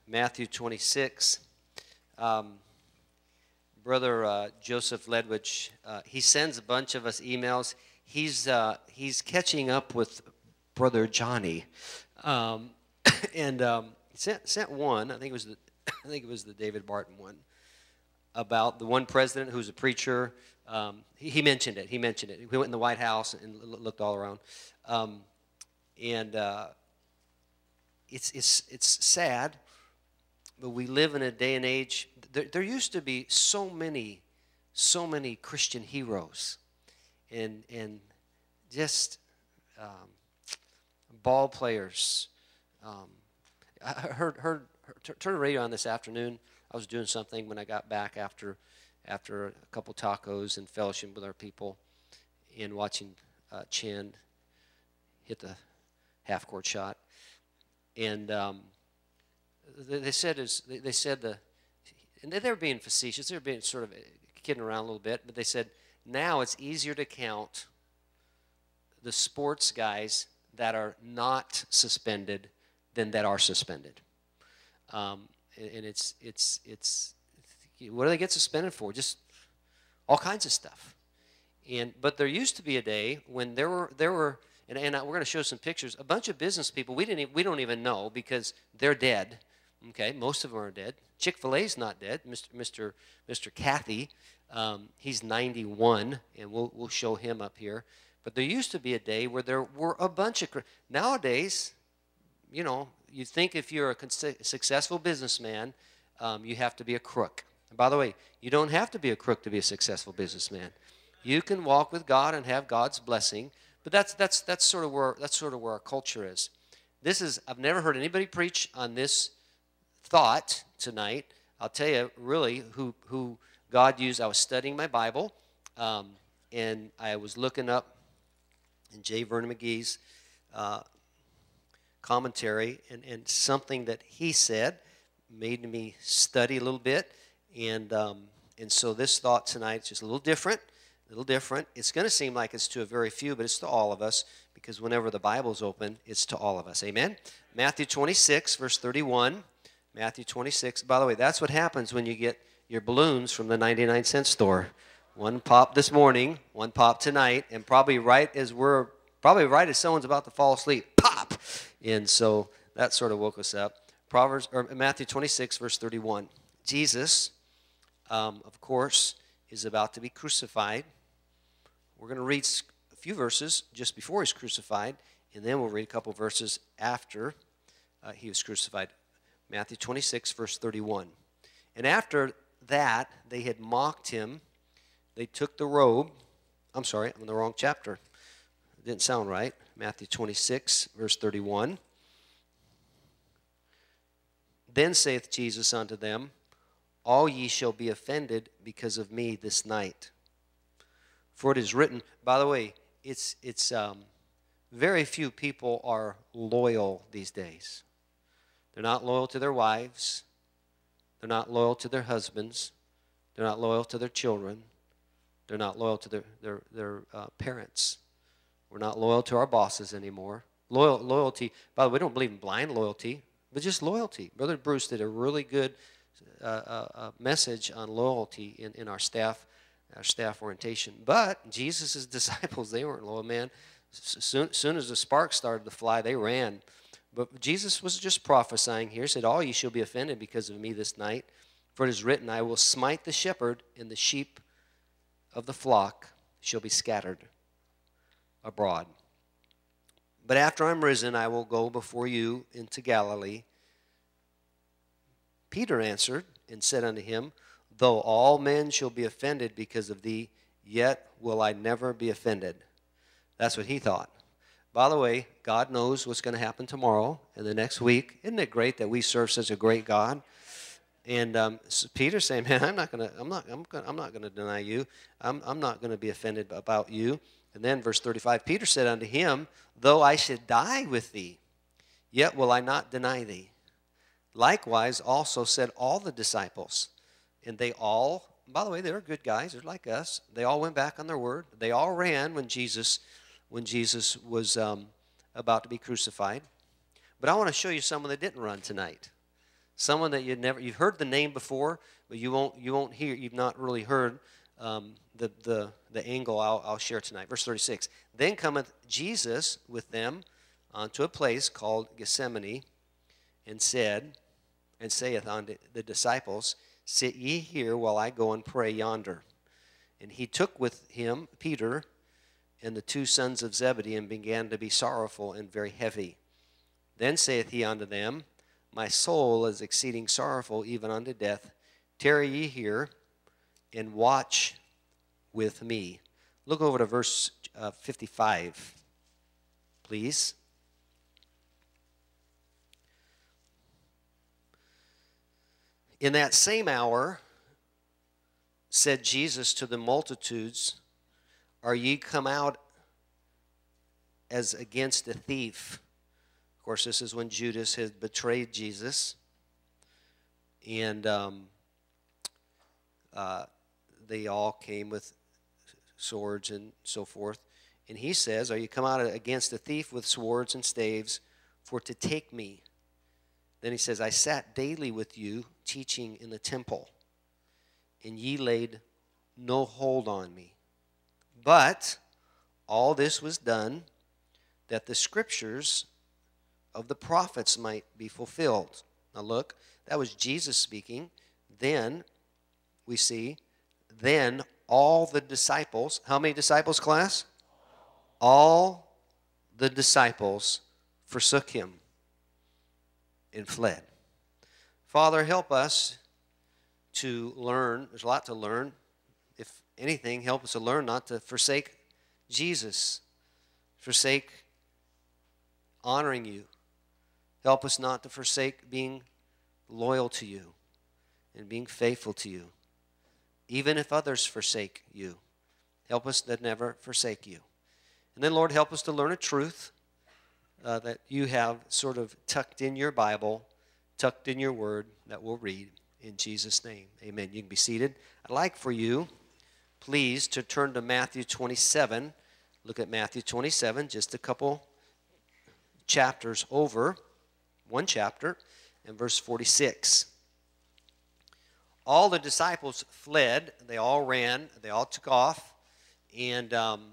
Matthew 26. Brother Joseph Ledwidge, he sends a bunch of us emails. He's catching up with Brother Johnny, um, and sent one. I think it was the David Barton one about the one president who's a preacher. He mentioned it. He mentioned it. We went in the White House and looked all around, and it's sad. But we live in a day and age. There used to be so many Christian heroes, and just ball players. I heard turn the radio on this afternoon. I was doing something when I got back after a couple tacos and fellowship with our people, and watching Chen hit the half court shot, and. They said and they were being facetious. They were being sort of kidding around a little bit, but they said now it's easier to count the sports guys that are not suspended than that are suspended. And it's what do they get suspended for? Just all kinds of stuff. But there used to be a day when there were. And we're going to show some pictures. A bunch of business people we don't even know because they're dead. Okay, most of them are dead. Chick-fil-A's not dead. Mr. Cathy, he's 91, and we'll show him up here. But there used to be a day where there were a bunch of. Nowadays, you think if you're a successful businessman, you have to be a crook. And by the way, you don't have to be a crook to be a successful businessman. You can walk with God and have God's blessing. But that's sort of where our culture is. I've never heard anybody preach on this thought tonight. I'll tell you really who God used. I was studying my Bible, and I was looking up in J. Vernon McGee's commentary, and something that he said made me study a little bit, and so this thought tonight is just a little different. It's going to seem like it's to a very few, but it's to all of us, because whenever the Bible's open, it's to all of us. Amen? Matthew 26, verse 31. Matthew 26. By the way, that's what happens when you get your balloons from the 99-cent store. One popped this morning, one popped tonight, and probably right as someone's about to fall asleep, pop! And so that sort of woke us up. Matthew 26, verse 31. Jesus, of course, is about to be crucified. We're going to read a few verses just before he's crucified, and then we'll read a couple verses after he was crucified. Matthew 26, verse 31. And after that, they had mocked him. They took the robe. I'm sorry, I'm in the wrong chapter. It didn't sound right. Matthew 26, verse 31. Then saith Jesus unto them, all ye shall be offended because of me this night. For it is written, by the way, it's very few people are loyal these days. They're not loyal to their wives. They're not loyal to their husbands. They're not loyal to their children. They're not loyal to their parents. We're not loyal to our bosses anymore. Loyalty, by the way, we don't believe in blind loyalty, but just loyalty. Brother Bruce did a really good message on loyalty in our staff orientation. But Jesus' disciples, they weren't loyal, man. Soon as the sparks started to fly, they ran. But Jesus was just prophesying here. He said, all ye shall be offended because of me this night. For it is written, I will smite the shepherd, and the sheep of the flock shall be scattered abroad. But after I'm risen, I will go before you into Galilee. Peter answered and said unto him, though all men shall be offended because of thee, yet will I never be offended. That's what he thought. By the way, God knows what's going to happen tomorrow and the next week. Isn't it great that we serve such a great God? And so Peter's saying, man, I'm not going to deny you. I'm not going to be offended about you. And then verse 35, Peter said unto him, though I should die with thee, yet will I not deny thee. Likewise also said all the disciples. And they all, by the way, they were good guys. They're like us. They all went back on their word. They all ran when Jesus was about to be crucified. But I want to show you someone that didn't run tonight. Someone that you've heard the name before, but you've not really heard the angle I'll share tonight. Verse 36. Then cometh Jesus with them unto a place called Gethsemane, and saith unto the disciples, Sit ye here while I go and pray yonder. And he took with him Peter and the two sons of Zebedee, and began to be sorrowful and very heavy. Then saith he unto them, My soul is exceeding sorrowful, even unto death. Tarry ye here, and watch with me. Look over to verse 55, please. In that same hour said Jesus to the multitudes, Are ye come out as against a thief? Of course, this is when Judas had betrayed Jesus. And they all came with swords and so forth. And he says, Are you come out against a thief with swords and staves for to take me? Then he says, I sat daily with you, teaching in the temple, and ye laid no hold on me. But all this was done, that the scriptures of the prophets might be fulfilled. Now look, that was Jesus speaking. Then, we see, then all the disciples, how many disciples, class? All the disciples forsook him and fled. Father, help us to learn. There's a lot to learn. If anything, help us to learn not to forsake Jesus, forsake honoring you. Help us not to forsake being loyal to you and being faithful to you. Even if others forsake you, help us to never forsake you. And then, Lord, help us to learn a truth that you have sort of tucked in your Bible, tucked in your word that we'll read in Jesus' name. Amen. You can be seated. I'd like for you, please, to turn to Matthew 27. Look at Matthew 27, just a couple chapters over, one chapter, and verse 46. All the disciples fled. They all ran. They all took off. And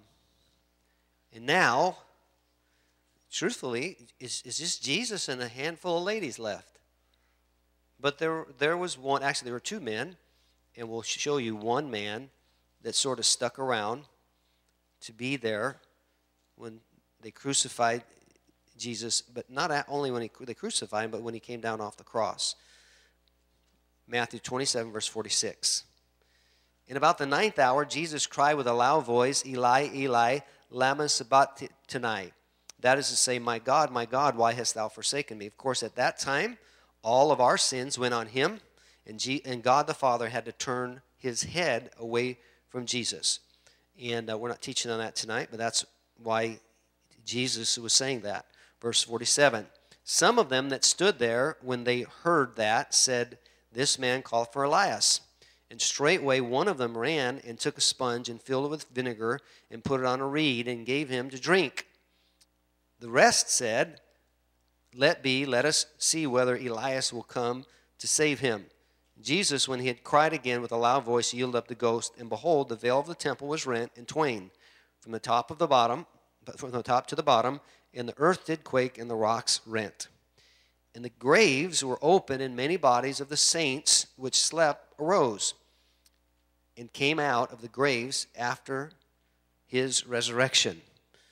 now, truthfully, is just Jesus and a handful of ladies left. But there was one, actually there were two men, and we'll show you one man that sort of stuck around to be there when they crucified Jesus, but not only when they crucified him, but when he came down off the cross. Matthew 27, verse 46. In about the 9th hour, Jesus cried with a loud voice, Eli, Eli, lama sabachthani. That is to say, my God, why hast thou forsaken me? Of course, at that time, all of our sins went on him, and God the Father had to turn his head away from Jesus. And we're not teaching on that tonight, but that's why Jesus was saying that. Verse 47, some of them that stood there when they heard that said, This man called for Elias. And straightway one of them ran and took a sponge and filled it with vinegar and put it on a reed and gave him to drink. The rest said, Let us see whether Elias will come to save him. Jesus, when he had cried again with a loud voice, yielded up the ghost, and behold, the veil of the temple was rent in twain, from the top to the bottom, and the earth did quake, and the rocks rent. And the graves were open, and many bodies of the saints which slept arose, and came out of the graves after his resurrection.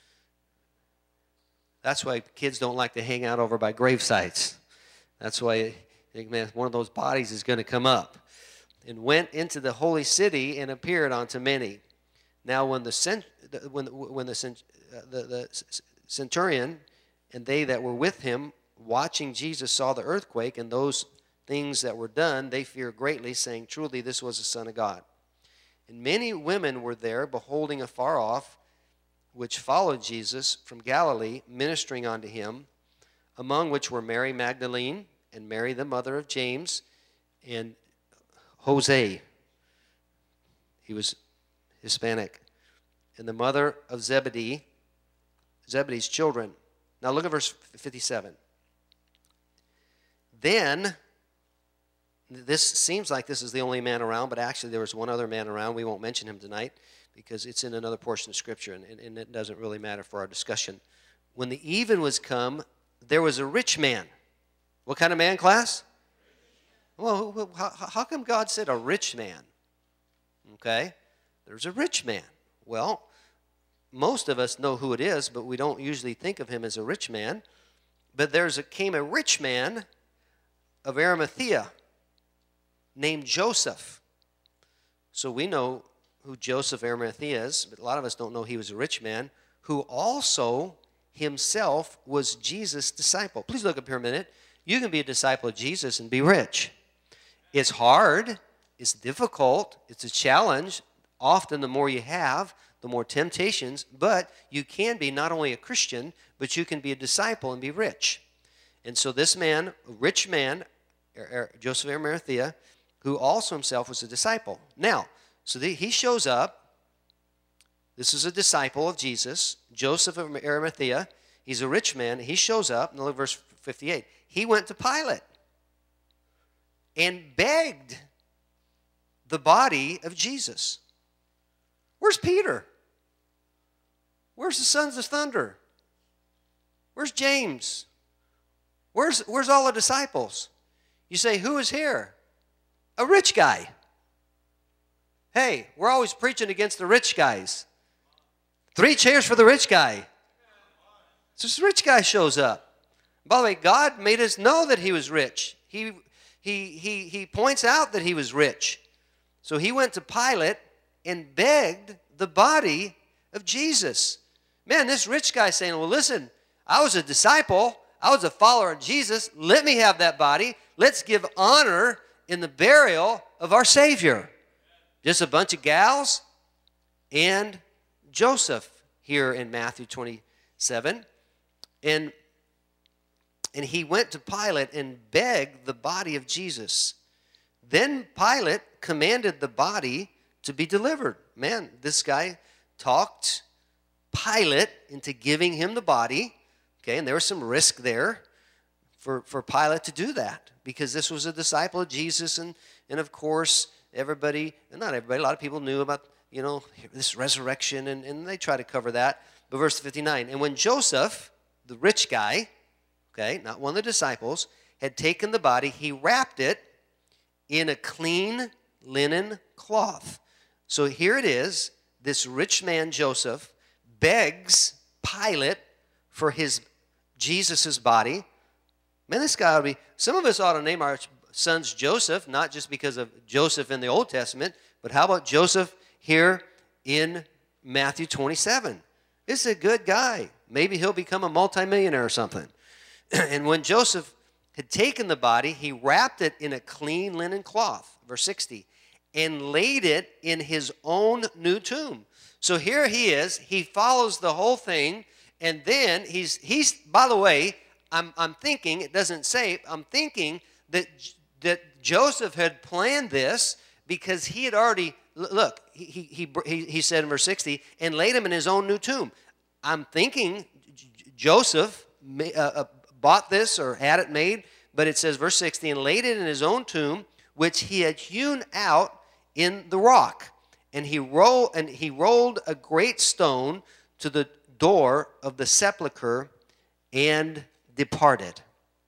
That's why kids don't like to hang out over by grave sites. That's why I think, man, one of those bodies is going to come up. And went into the holy city and appeared unto many. Now when the centurion and they that were with him, watching Jesus, saw the earthquake and those things that were done, they feared greatly, saying, Truly this was the Son of God. And many women were there, beholding afar off, which followed Jesus from Galilee, ministering unto him, among which were Mary Magdalene, and Mary the mother of James, and Jose. He was Hispanic. And the mother of Zebedee's children. Now look at verse 57. Then this seems like this is the only man around, but actually there was one other man around. We won't mention him tonight because it's in another portion of Scripture, and it doesn't really matter for our discussion. When the even was come, there was a rich man. What kind of man, class? Well, how come God said a rich man? Okay, there's a rich man. Well, most of us know who it is, but we don't usually think of him as a rich man. But came a rich man of Arimathea named Joseph. So we know who Joseph Arimathea is, but a lot of us don't know he was a rich man who also himself was Jesus' disciple. Please look up here a minute. You can be a disciple of Jesus and be rich. It's hard. It's difficult. It's a challenge. Often the more you have, the more temptations, but you can be not only a Christian, but you can be a disciple and be rich. And so this man, a rich man, Joseph of Arimathea, who also himself was a disciple. Now, so he shows up. This is a disciple of Jesus, Joseph of Arimathea. He's a rich man. He shows up, and look at verse 58. He went to Pilate and begged the body of Jesus. Where's Peter? Where's the sons of thunder? Where's James? Where's all the disciples? You say, who is here? A rich guy. Hey, we're always preaching against the rich guys. 3 cheers for the rich guy. So this rich guy shows up. By the way, God made us know that he was rich. He points out that he was rich. So he went to Pilate and begged the body of Jesus. Man, this rich guy saying, well, listen, I was a disciple. I was a follower of Jesus. Let me have that body. Let's give honor in the burial of our Savior. Just a bunch of gals and Joseph here in Matthew 27. And he went to Pilate and begged the body of Jesus. Then Pilate commanded the body to be delivered. Man, this guy talked Pilate into giving him the body. Okay, and there was some risk there for Pilate to do that because this was a disciple of Jesus, and of course, everybody, not everybody, a lot of people knew about, this resurrection, and they try to cover that. But verse 59, and when Joseph, the rich guy, okay, not one of the disciples, had taken the body, he wrapped it in a clean linen cloth. So here it is, this rich man, Joseph, begs Pilate for Jesus' body. Man, this guy ought to be, some of us ought to name our sons Joseph, not just because of Joseph in the Old Testament, but how about Joseph here in Matthew 27? This is a good guy. Maybe he'll become a multimillionaire or something. And when Joseph had taken the body, he wrapped it in a clean linen cloth, verse 60, and laid it in his own new tomb. So here he is. He follows the whole thing, and then he's by the way, I'm thinking, it doesn't say, I'm thinking that Joseph had planned this because he had already, look, he said in verse 60, and laid him in his own new tomb. I'm thinking Joseph bought this or had it made, but it says, verse 60, and laid it in his own tomb, which he had hewn out in the rock. And he rolled a great stone to the door of the sepulchre and departed.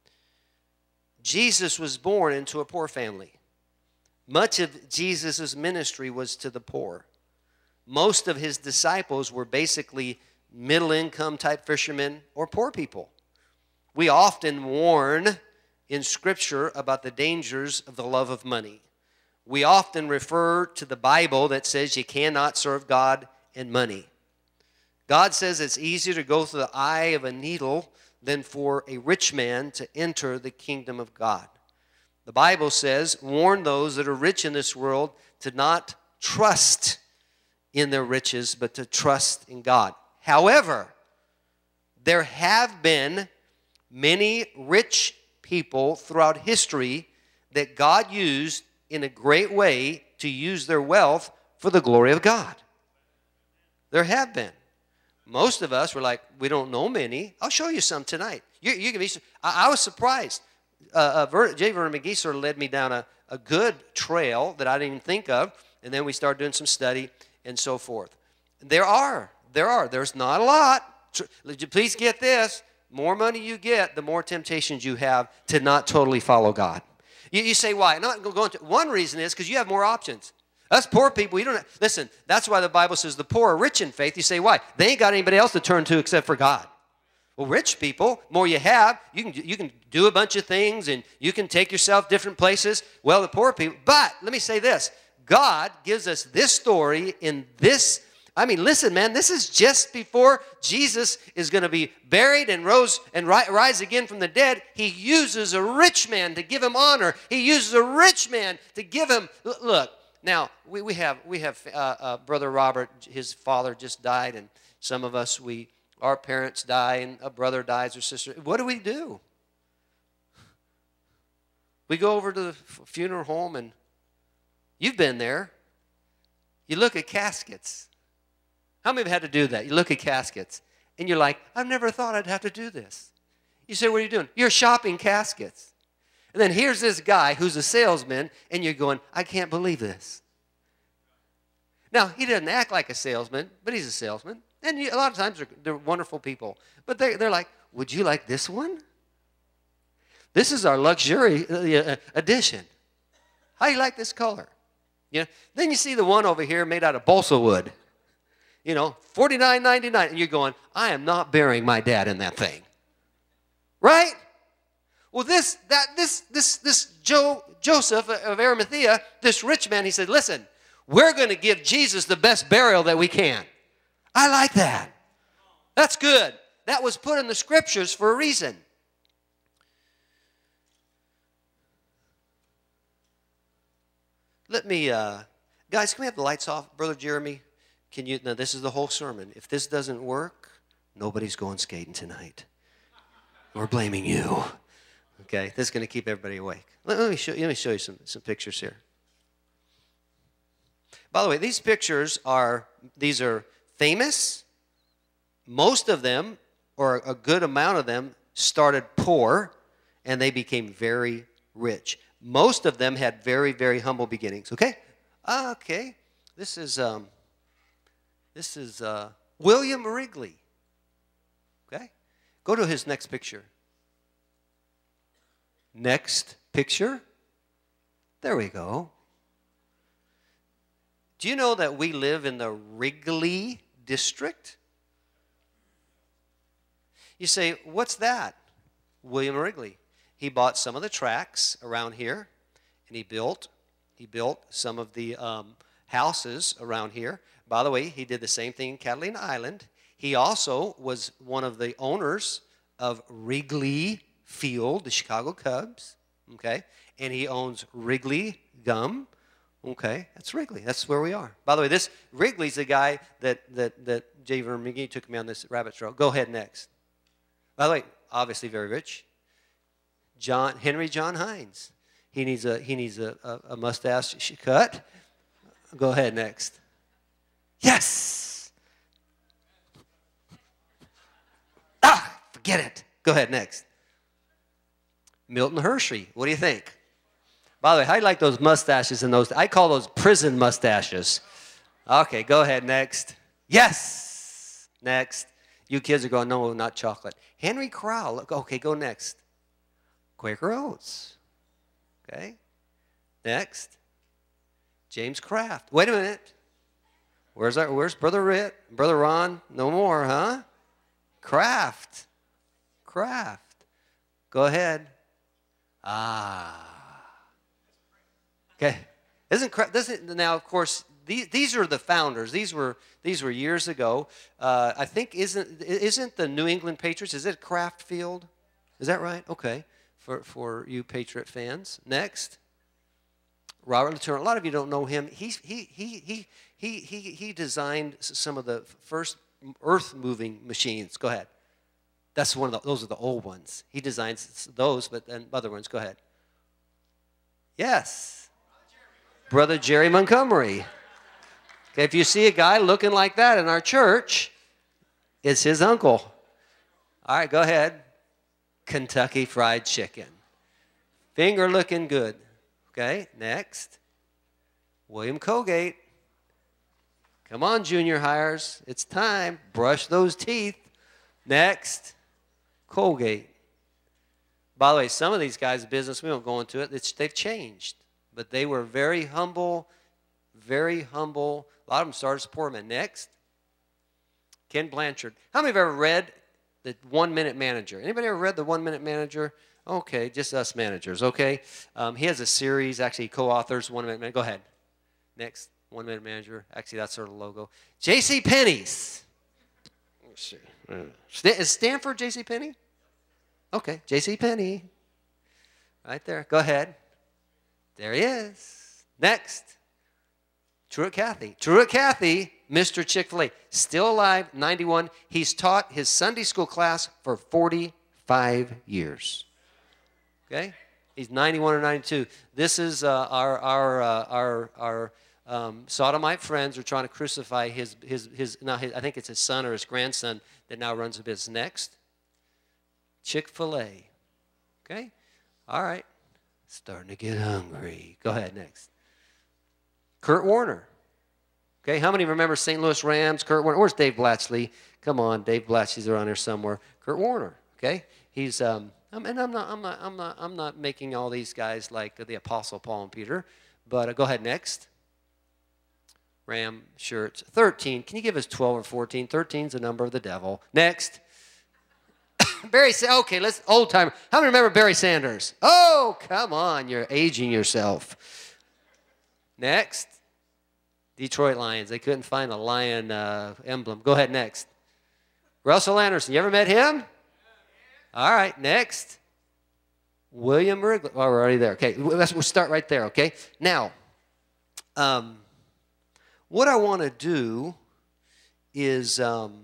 Jesus was born into a poor family. Much of Jesus' ministry was to the poor. Most of his disciples were basically middle-income type fishermen or poor people. We often warn in Scripture about the dangers of the love of money. We often refer to the Bible that says you cannot serve God and money. God says it's easier to go through the eye of a needle than for a rich man to enter the kingdom of God. The Bible says, warn those that are rich in this world to not trust in their riches, but to trust in God. However, there have been many rich people throughout history that God used in a great way to use their wealth for the glory of God. There have been. Most of us were like, we don't know many. I'll show you some tonight. You can be. I was surprised. J. Vernon McGee sort of led me down a good trail that I didn't even think of, and then we started doing some study and so forth. There's not a lot. Please get this. More money you get, the more temptations you have to not totally follow God. You say, why? Not going to. One reason is because you have more options. Us poor people, you don't have, listen, that's why the Bible says the poor are rich in faith. You say, why? They ain't got anybody else to turn to except for God. Well, rich people, more you have, you can do a bunch of things and you can take yourself different places. Well, the poor people, but let me say this. God gives us this story in this. I mean, listen, man, this is just before Jesus is going to be buried and rise again from the dead. He uses a rich man to give him honor. He uses a rich man to give him, look, now, we have Brother Robert, his father just died, and some of us, our parents die, and a brother dies or sister. What do? We go over to the funeral home, and you've been there. You look at caskets. How many have had to do that? You look at caskets, and you're like, I've never thought I'd have to do this. You say, what are you doing? You're shopping caskets. And then here's this guy who's a salesman, and you're going, I can't believe this. Now, he doesn't act like a salesman, but he's a salesman. And a lot of times they're wonderful people. But they're like, would you like this one? This is our luxury edition. How do you like this color? Then you see the one over here made out of balsa wood. $49.99. And you're going, I am not burying my dad in that thing. Right? Well, Joseph of Arimathea, this rich man, he said, listen, we're going to give Jesus the best burial that we can. I like that. That's good. That was put in the scriptures for a reason. Let me, guys, can we have the lights off? Brother Jeremy, now this is the whole sermon. If this doesn't work, nobody's going skating tonight. We're blaming you. Okay, this is going to keep everybody awake. Let me show you some pictures here. By the way, these pictures are famous. Most of them, or a good amount of them, started poor, and they became very rich. Most of them had very, very humble beginnings. Okay? Okay. This is William Wrigley. Okay? Go to his next picture. Next picture. There we go. Do you know that we live in the Wrigley district? You say, what's that? William Wrigley. He bought some of the tracks around here, and he built some of the houses around here. By the way, he did the same thing in Catalina Island. He also was one of the owners of Wrigley Field, the Chicago Cubs, okay? And he owns Wrigley Gum, okay? That's Wrigley. That's where we are. By the way, this Wrigley's the guy that J. Vernon McGee took me on this rabbit trail. Go ahead next. By the way, obviously very rich. Henry John Hines. He needs a mustache cut. Go ahead next. Yes. Forget it. Go ahead next. Milton Hershey. What do you think? By the way, how do you like those mustaches and those? I call those prison mustaches. Okay, go ahead next. Yes. Next. You kids are going, no, not chocolate. Henry Crowell. Okay, go next. Quaker Oats. Okay. Next. James Kraft. Wait a minute. Where's Brother Ritt? Brother Ron? No more, huh? Kraft. Go ahead. Okay. Now, of course, these are the founders. These were years ago. I think isn't the New England Patriots? Is it Kraft Field? Is that right? Okay. For you Patriot fans. Next. Robert Latour. A lot of you don't know him. He designed some of the first earth-moving machines. Go ahead. That's those are the old ones. He designs those, but then other ones. Go ahead. Yes. Brother Jerry Montgomery. Okay, if you see a guy looking like that in our church, it's his uncle. All right, go ahead. Kentucky Fried Chicken. Finger looking good. Okay, next. William Colgate. Come on, junior hires. It's time. Brush those teeth. Next. Colgate. By the way, some of these guys' business, we won't go into it, they've changed. But they were very humble, very humble. A lot of them started as poor men. Next. Ken Blanchard. How many have ever read the 1 Minute Manager? Anybody ever read the 1 Minute Manager? Okay, just us managers, okay? He has a series, actually, co-authors, 1 Minute Manager. Go ahead. Next, 1 Minute Manager. Actually, that's sort of the logo. J.C. Penney's. Let's see. Is Stanford J.C. Penney? Okay, J.C. Penney. Right there. Go ahead. There he is. Next. Truett Cathy. Truett Cathy, Mr. Chick-fil-A. Still alive, 91. He's taught his Sunday school class for 45 years. Okay? He's 91 or 92. This is our sodomite friends are trying to crucify his I think it's his son or his grandson that now runs the business. Next. Chick-fil-A. Okay? All right. Starting to get hungry. Go ahead, next. Kurt Warner. Okay, how many remember St. Louis Rams? Kurt Warner. Where's Dave Blatchley? Come on, Dave Blatchley's around here somewhere. Kurt Warner. Okay, he's and I'm not making all these guys like the Apostle Paul and Peter, but go ahead, next. Ram shirts. 13. Can you give us 12 or 14? 13 is the number of the devil. Next. Okay, let's old timer. How many remember Barry Sanders? Oh, come on, you're aging yourself. Next. Detroit Lions. They couldn't find a lion emblem. Go ahead, next. Russell Anderson. You ever met him? All right, next. William Wrigley. Oh, we're already there. Okay, we'll start right there, okay? Now, what I want to do is all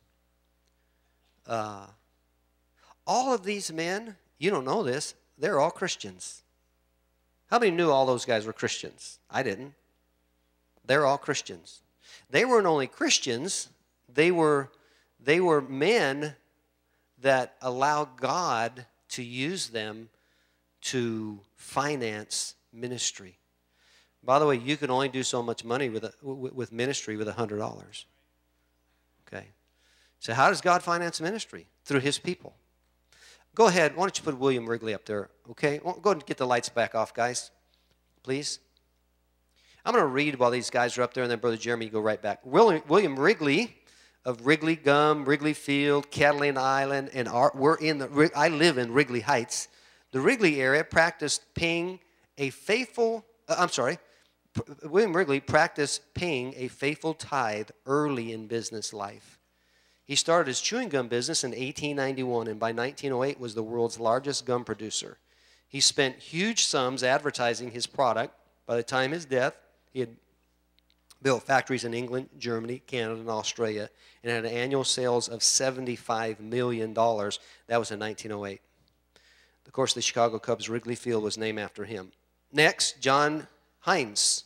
of these men, you don't know this, they're all Christians. How many knew all those guys were Christians? I didn't. They're all Christians. They weren't only Christians, they were men that allowed God to use them to finance ministry. By the way, you can only do so much money with ministry with $100. Okay. So how does God finance ministry? Through his people. Go ahead. Why don't you put William Wrigley up there, okay? Go ahead and get the lights back off, guys, please. I'm going to read while these guys are up there, and then Brother Jeremy, you go right back. William Wrigley of Wrigley Gum, Wrigley Field, Catalina Island, and I live in Wrigley Heights. The Wrigley area practiced paying a faithful, William Wrigley practiced paying a faithful tithe early in business life. He started his chewing gum business in 1891, and by 1908 was the world's largest gum producer. He spent huge sums advertising his product. By the time of his death, he had built factories in England, Germany, Canada, and Australia, and had annual sales of $75 million. That was in 1908. Of course, the Chicago Cubs Wrigley Field was named after him. Next, John Heinz.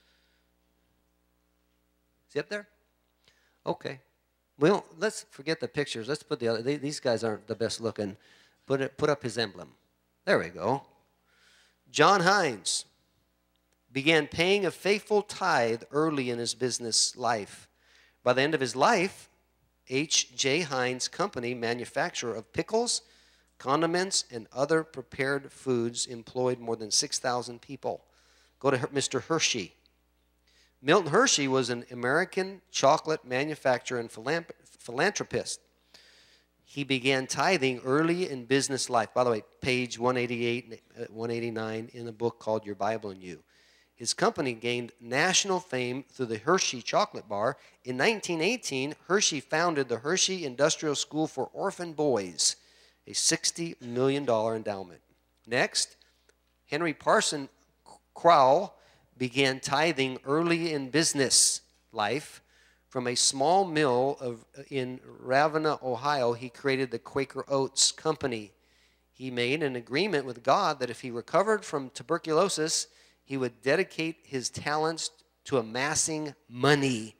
Is he up there? Okay. Well, let's forget the pictures. Let's put the other. These guys aren't the best looking. Put up his emblem. There we go. John Heinz began paying a faithful tithe early in his business life. By the end of his life, H.J. Heinz Company, manufacturer of pickles, condiments, and other prepared foods, employed more than 6,000 people. Go to Mr. Hershey. Milton Hershey was an American chocolate manufacturer and philanthropist. He began tithing early in business life. By the way, page 188 and 189 in the book called Your Bible and You. His company gained national fame through the Hershey chocolate bar. In 1918, Hershey founded the Hershey Industrial School for Orphan Boys, a $60 million endowment. Next, Henry Parson Crowell began tithing early in business life. From a small mill in Ravenna, Ohio, he created the Quaker Oats Company. He made an agreement with God that if he recovered from tuberculosis, he would dedicate his talents to amassing money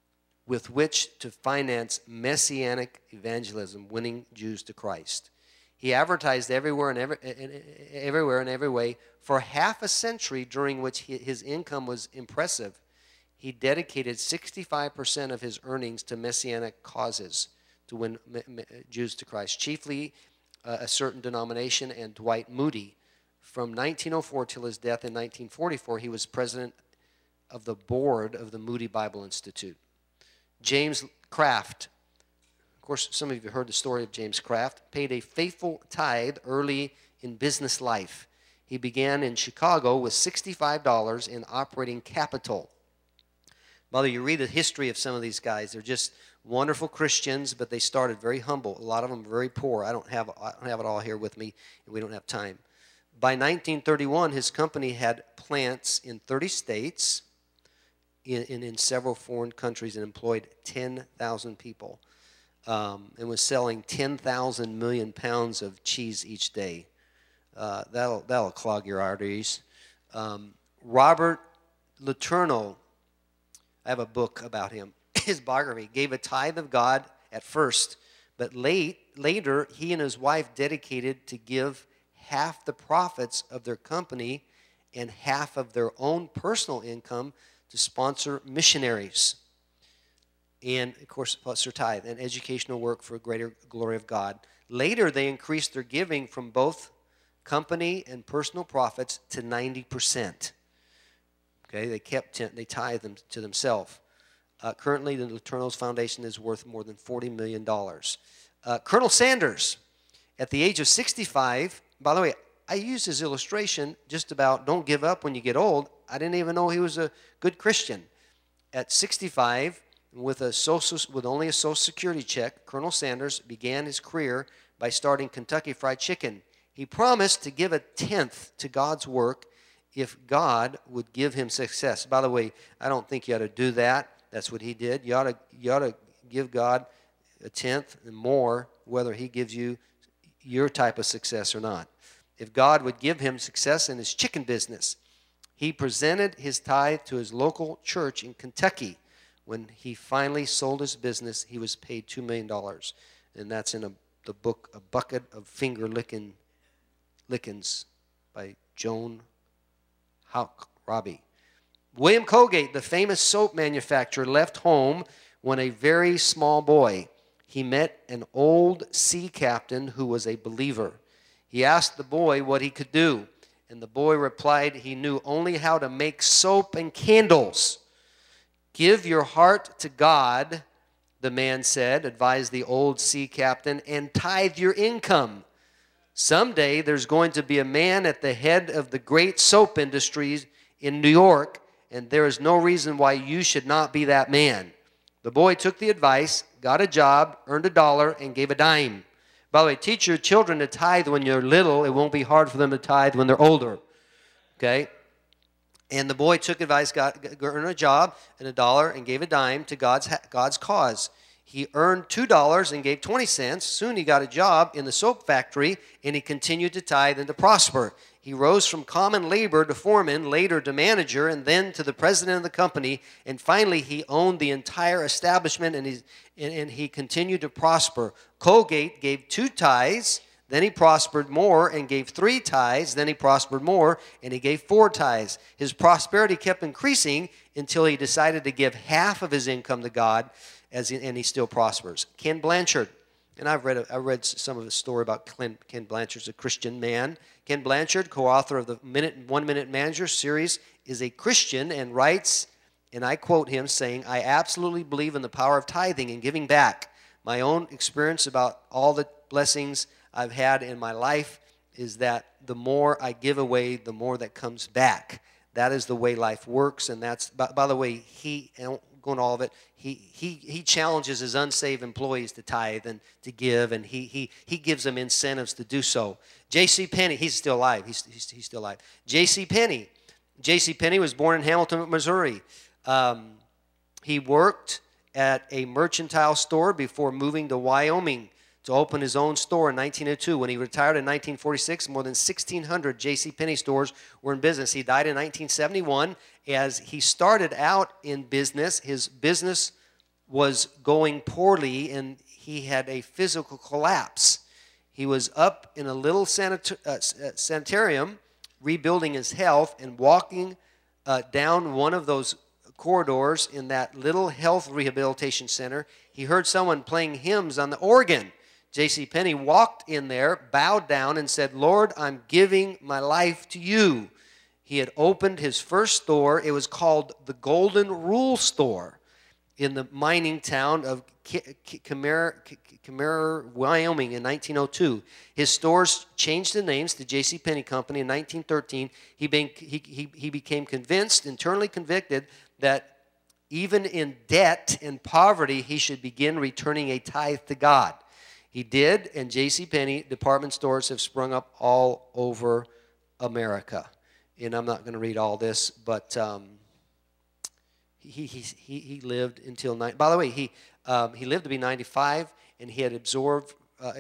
with which to finance messianic evangelism, winning Jews to Christ. He advertised everywhere and everywhere and every way for half a century, during which his income was impressive. He dedicated 65% of his earnings to messianic causes to win Jews to Christ, chiefly a certain denomination and Dwight Moody. From 1904 till his death in 1944, he was president of the board of the Moody Bible Institute. James Kraft, of course, some of you have heard the story of James Kraft, paid a faithful tithe early in business life. He began in Chicago with $65 in operating capital. Mother, you read the history of some of these guys. They're just wonderful Christians, but they started very humble. A lot of them very poor. I don't have it all here with me, and we don't have time. By 1931, his company had plants in 30 states, in several foreign countries, and employed 10,000 people, and was selling 10,000 million pounds of cheese each day. That'll clog your arteries. Robert Letourneau, I have a book about him. His biography, gave a tithe of God at first, but later he and his wife dedicated to give half the profits of their company and half of their own personal income to sponsor missionaries. And, of course, plus their tithe and educational work for greater glory of God. Later, they increased their giving from both company and personal profits to 90%. Okay, they tithe them to themselves. Currently, the Letourneau's Foundation is worth more than $40 million. Colonel Sanders, at the age of 65, by the way, I used his illustration just about don't give up when you get old. I didn't even know he was a good Christian. At 65, with only a Social Security check, Colonel Sanders began his career by starting Kentucky Fried Chicken. He promised to give a tenth to God's work if God would give him success. By the way, I don't think you ought to do that. That's what he did. You ought to give God a tenth and more, whether he gives you your type of success or not. If God would give him success in his chicken business, he presented his tithe to his local church in Kentucky. When he finally sold his business, he was paid $2 million. And that's in the book, A Bucket of Finger Lickings by Joan Houck Robbie. William Colgate, the famous soap manufacturer, left home when a very small boy. He met an old sea captain who was a believer. He asked the boy what he could do, and the boy replied he knew only how to make soap and candles. Give your heart to God, the man said, advised the old sea captain, and tithe your income. Someday there's going to be a man at the head of the great soap industries in New York, and there is no reason why you should not be that man. The boy took the advice, got a job, earned $1, and gave a dime. By the way, teach your children to tithe when you're little. It won't be hard for them to tithe when they're older. Okay? And the boy took advice, earned a job and $1, and gave a dime to God's cause. He earned $2 and gave 20 cents. Soon he got a job in the soap factory, and he continued to tithe and to prosper. He rose from common labor to foreman, later to manager, and then to the president of the company. And finally, he owned the entire establishment, and he continued to prosper. Colgate gave 2 tithes, then he prospered more, and gave 3 tithes, then he prospered more, and he gave 4 tithes. His prosperity kept increasing until he decided to give half of his income to God, and he still prospers. Ken Blanchard, and I read some of the story about Ken Blanchard's a Christian man. Ken Blanchard, co-author of the 1 Minute Manager series, is a Christian and writes, and I quote him saying, I absolutely believe in the power of tithing and giving back. My own experience about all the blessings I've had in my life is that the more I give away, the more that comes back. That is the way life works, and that's, by the way, I don't go into all of it, he challenges his unsaved employees to tithe and to give, and he gives them incentives to do so. J.C. Penney, he's still alive. He's still alive. J.C. Penney was born in Hamilton, Missouri. He worked at a mercantile store before moving to Wyoming to open his own store in 1902. When he retired in 1946, more than 1,600 J.C. Penney stores were in business. He died in 1971. As he started out in business, his business was going poorly, and he had a physical collapse. He was up in a little sanitarium rebuilding his health and walking down one of those corridors in that little health rehabilitation center. He heard someone playing hymns on the organ. J.C. Penney walked in there, bowed down, and said, "Lord, I'm giving my life to you." He had opened his first store. It was called the Golden Rule Store in the mining town of Kemmerer, Wyoming in 1902. His stores changed the names to J.C. Penney Company in 1913. He became convinced, internally convicted, that even in debt and poverty, he should begin returning a tithe to God. He did, and J.C. Penney department stores have sprung up all over America. And I'm not going to read all this, but he lived until by the way, he lived to be 95, and he had absorbed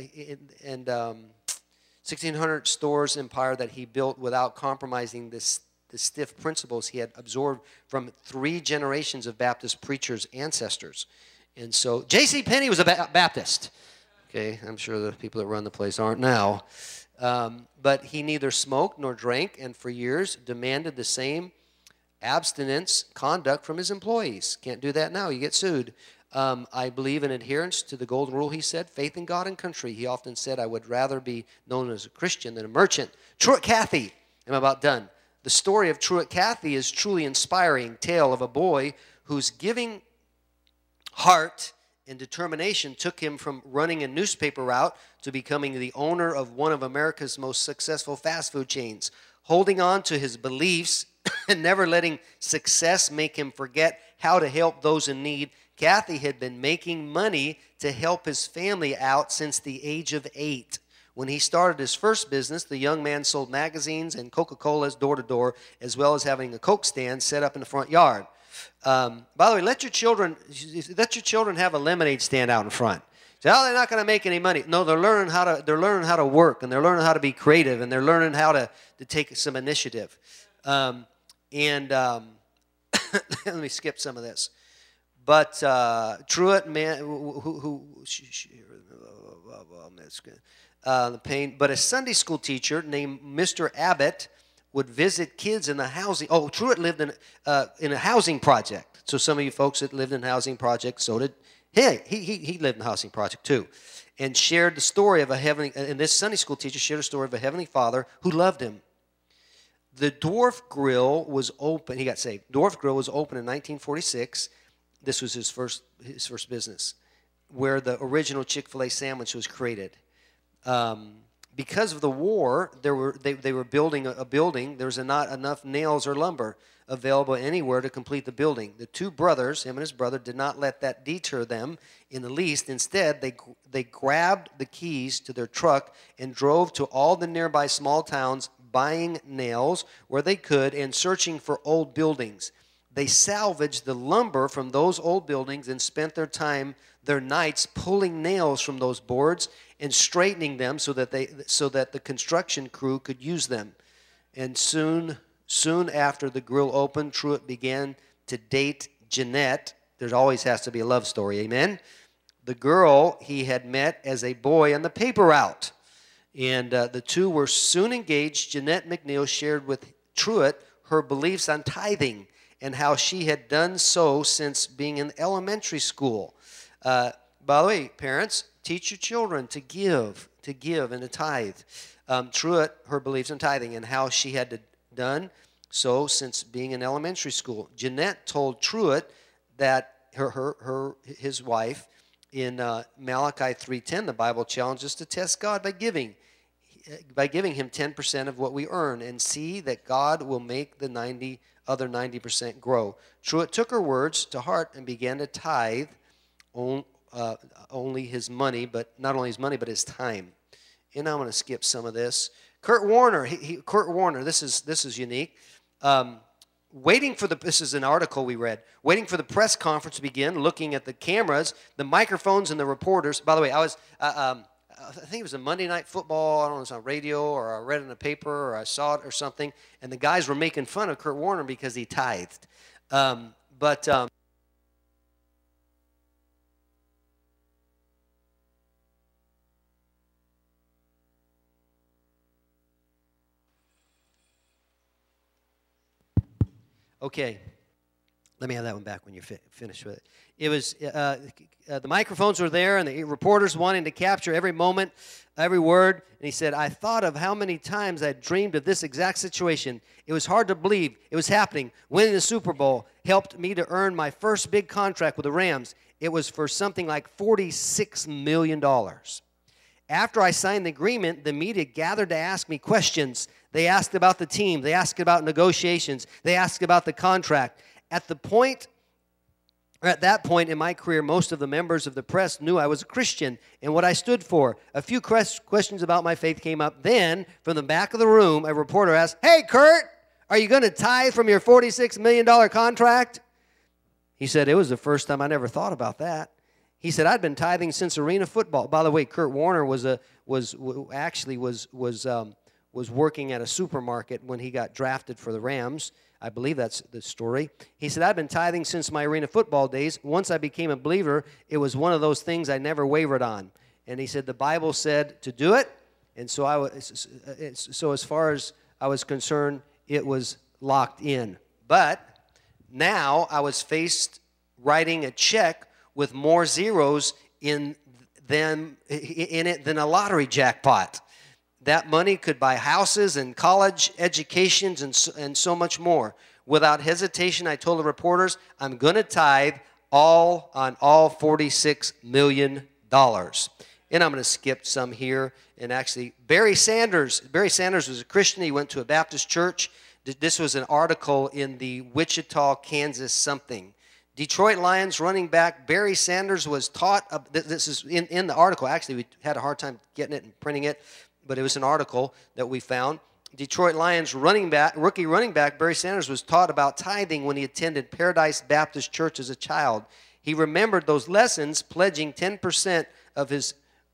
1,600 stores empire that he built without compromising the stiff principles he had absorbed from 3 generations of Baptist preachers' ancestors. And so J.C. Penney was a Baptist. Okay, I'm sure the people that run the place aren't now. But he neither smoked nor drank, and for years demanded the same abstinence conduct from his employees. Can't do that now. You get sued. I believe in adherence to the golden rule, he said, faith in God and country. He often said, I would rather be known as a Christian than a merchant. Truett Cathy, I'm about done. The story of Truett Cathy is truly inspiring tale of a boy whose giving heart and determination took him from running a newspaper route to becoming the owner of one of America's most successful fast food chains. Holding on to his beliefs and never letting success make him forget how to help those in need, Cathy had been making money to help his family out since the age of 8. When he started his first business, the young man sold magazines and Coca-Colas door to door, as well as having a Coke stand set up in the front yard. By the way, let your children have a lemonade stand out in front. Say, oh, they're not going to make any money. No, they're learning how to work, and they're learning how to be creative, and they're learning how to take some initiative. Let me skip some of this. But Truett, man, but a Sunday school teacher named Mr. Abbott would visit kids in the housing. Oh, Truett lived in a housing project. So some of you folks that lived in a housing project, so did he lived in a housing project too, and shared the story of a heavenly. And this Sunday school teacher shared a story of a heavenly Father who loved him. The Dwarf Grill was open. He got saved. Dwarf Grill was open in 1946. This was his first business, where the original Chick-fil-A sandwich was created. Because of the war, they were building a building. There was not enough nails or lumber available anywhere to complete the building. The 2 brothers, him and his brother, did not let that deter them in the least. Instead, they grabbed the keys to their truck and drove to all the nearby small towns, buying nails where they could and searching for old buildings. They salvaged the lumber from those old buildings and spent their nights pulling nails from those boards and straightening them so that the construction crew could use them. And soon after the grill opened, Truett began to date Jeanette. There always has to be a love story, amen? The girl he had met as a boy on the paper route. And the two were soon engaged. Jeanette McNeil shared with Truett her beliefs on tithing and how she had done so since being in elementary school. By the way, parents, teach your children to give and to tithe. Truett, her beliefs in tithing and how she had done so since being in elementary school. Jeanette told Truett that his wife, in Malachi 3:10, the Bible challenges us to test God by giving him 10% of what we earn and see that God will make the other 90% grow. Truett took her words to heart and began to tithe only his money, but not only his money, but his time. And I'm going to skip some of this. Kurt Warner, Kurt Warner, this is unique. This is an article we read. Waiting for the press conference to begin, looking at the cameras, the microphones, and the reporters. By the way, I think it was a Monday Night Football. I don't know if it was on radio or I read it in a paper or I saw it or something. And the guys were making fun of Kurt Warner because he tithed. Okay. Let me have that one back when you're finished with it. It was the microphones were there, and the reporters wanting to capture every moment, every word. And he said, "I thought of how many times I dreamed of this exact situation. It was hard to believe it was happening. Winning the Super Bowl helped me to earn my first big contract with the Rams. It was for something like $46 million. After I signed the agreement, the media gathered to ask me questions. They asked about the team. They asked about negotiations. They asked about the contract. At that point in my career, most of the members of the press knew I was a Christian and what I stood for. A few questions about my faith came up. Then, from the back of the room, a reporter asked, 'Hey, Kurt, are you going to tithe from your $46 million contract?' He said, 'It was the first time I never thought about that.' He said, 'I'd been tithing since arena football.' By the way, Kurt Warner was working at a supermarket when he got drafted for the Rams. I believe that's the story. He said, 'I've been tithing since my arena football days. Once I became a believer, it was one of those things I never wavered on.' And he said, 'The Bible said to do it.' And so as far as I was concerned, it was locked in. But now I was faced writing a check with more zeros in it than a lottery jackpot. That money could buy houses and college educations and so much more. Without hesitation, I told the reporters, I'm going to tithe on all $46 million. And I'm going to skip some here. And actually, Barry Sanders was a Christian. He went to a Baptist church. This was an article in the Wichita, Kansas something. Detroit Lions running back Barry Sanders was taught, this is in the article. Actually, we had a hard time getting it and printing it, but it was an article that we found. Detroit Lions rookie running back Barry Sanders was taught about tithing when he attended Paradise Baptist Church as a child. He remembered those lessons, pledging 10% of his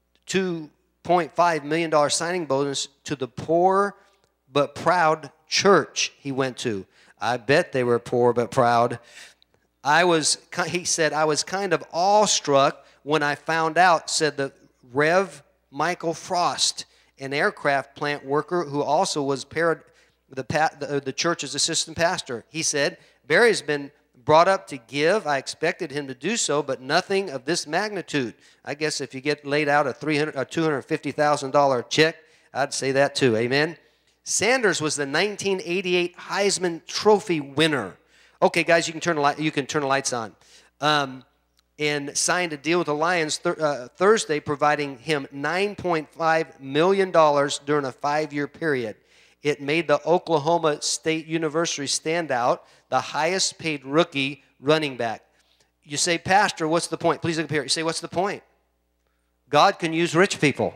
$2.5 million signing bonus to the poor but proud church he went to. I bet they were poor but proud. He said, I was kind of awestruck when I found out, said the Rev. Michael Frost, an aircraft plant worker who also was the church's assistant pastor. He said, Barry's been brought up to give. I expected him to do so, but nothing of this magnitude. I guess if you get laid out a $250,000 check, I'd say that too. Amen. Sanders was the 1988 Heisman Trophy winner. Okay, guys, you can turn the lights on. And signed a deal with the Lions Thursday, providing him $9.5 million during a 5-year period. It made the Oklahoma State University stand out, the highest paid rookie running back. You say, Pastor, what's the point? Please look up here. You say, what's the point? God can use rich people.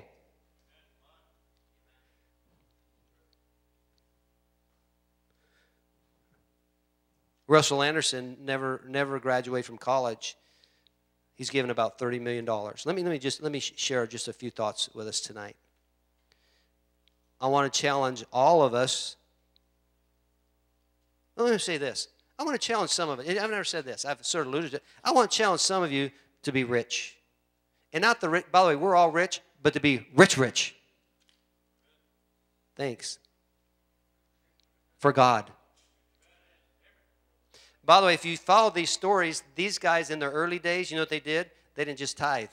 Russell Anderson never graduated from college. He's given about $30 million. Let me share just a few thoughts with us tonight. I want to challenge all of us. Let me say this. I want to challenge some of it. I've never said this. I've sort of alluded to it. I want to challenge some of you to be rich. And not the rich. By the way, we're all rich, but to be rich. Thanks. For God. By the way, if you follow these stories, these guys in their early days, you know what they did? They didn't just tithe.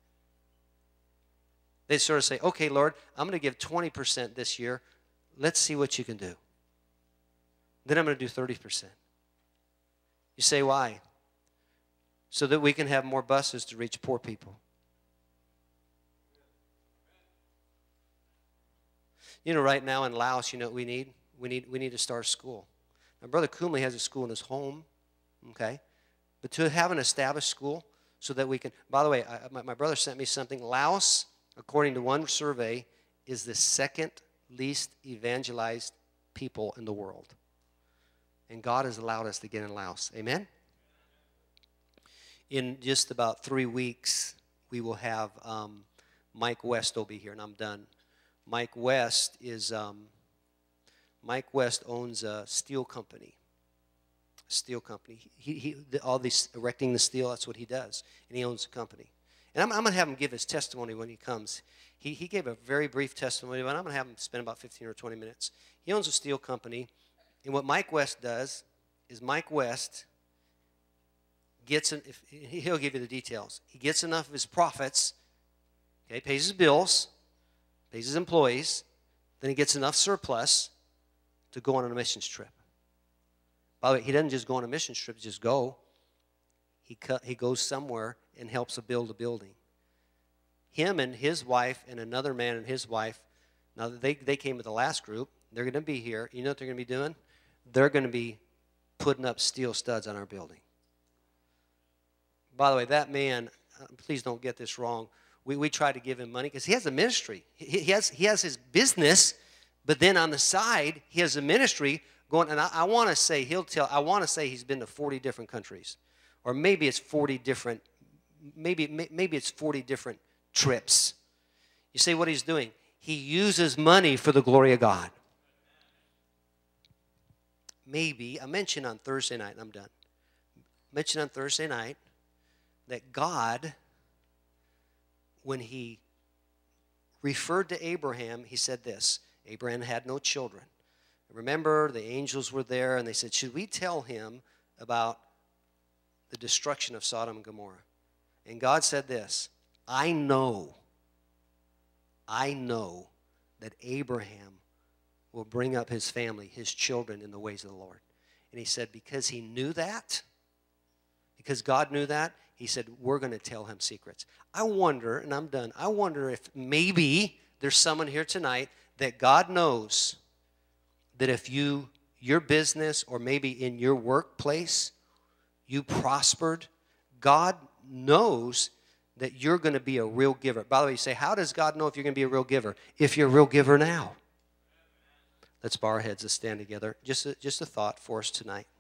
They sort of say, okay, Lord, I'm going to give 20% this year. Let's see what you can do. Then I'm going to do 30%. You say, why? So that we can have more buses to reach poor people. You know, right now in Laos, you know what we need? We need to start a school. My brother Kumli has a school in his home, okay? But to have an established school so that we can, by the way, my brother sent me something. Laos, according to one survey, is the second least evangelized people in the world. And God has allowed us to get in Laos. Amen? In just about 3 weeks, we will have Mike West will be here, and I'm done. Mike West owns a steel company. All these erecting the steel, that's what he does. And he owns a company. And I'm going to have him give his testimony when he comes. He gave a very brief testimony, but I'm going to have him spend about 15 or 20 minutes. He owns a steel company. And what Mike West does is Mike West he'll give you the details. He gets enough of his profits, okay, pays his bills, pays his employees, then he gets enough surplus to go on a missions trip. By the way, he doesn't just go on a missions trip, just go. He goes somewhere and helps to build a building. Him and his wife and another man and his wife, now they came with the last group. They're going to be here. You know what they're going to be doing? They're going to be putting up steel studs on our building. By the way, that man, please don't get this wrong. We try to give him money because he has a ministry. He has his business, but then on the side, he has a ministry going. And I want to say he's been to 40 different countries, or maybe it's 40 different. Maybe it's 40 different trips. You say what he's doing? He uses money for the glory of God. Maybe I mentioned on Thursday night, and I'm done. Mentioned on Thursday night that God, when he referred to Abraham, he said this: Abraham had no children. Remember, the angels were there, and they said, should we tell him about the destruction of Sodom and Gomorrah? And God said this: I know that Abraham will bring up his family, his children, in the ways of the Lord. And he said, because he knew that, because God knew that, he said, we're going to tell him secrets. I wonder, and I'm done, I wonder if maybe there's someone here tonight that God knows that if your business or maybe in your workplace, you prospered, God knows that you're going to be a real giver. By the way, you say, how does God know if you're going to be a real giver? If you're a real giver now. Let's bow our heads and stand together. Just a thought for us tonight.